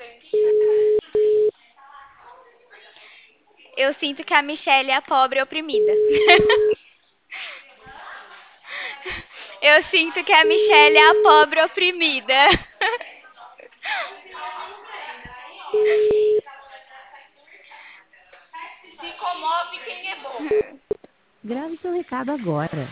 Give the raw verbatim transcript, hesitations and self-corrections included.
Eu sinto que a Michelle é a pobre oprimida. Eu sinto que a Michelle é a pobre oprimida. Se comove quem é bobo. Grave seu recado agora.